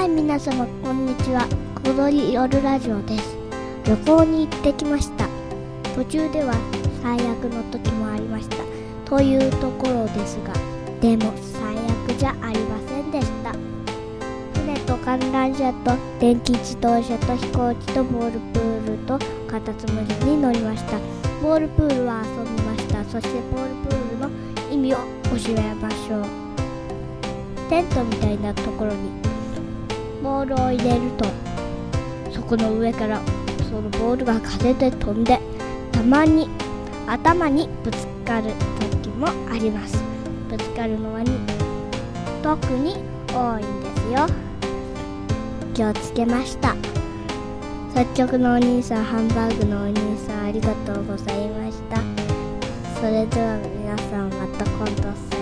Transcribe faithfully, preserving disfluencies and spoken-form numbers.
はい、皆様こんにちは。小鳥夜ラジオです。旅行に行ってきました。途中では最悪の時もありましたというところですが、でも最悪じゃありませんでした。船と観覧車と電気自動車と飛行機とボールプールとカタツムリに乗りました。ボールプールは遊びました。そしてボールプールの意味を教えましょう。テントみたいなところにボールを入れると、そこの上からそのボールが風で飛んで、たまに頭にぶつかる時もあります。ぶつかるのはに特に多いんですよ。気をつけました。作曲のお兄さん、ハンバーグのお兄さん、ありがとうございました。それでは皆さん、また今度。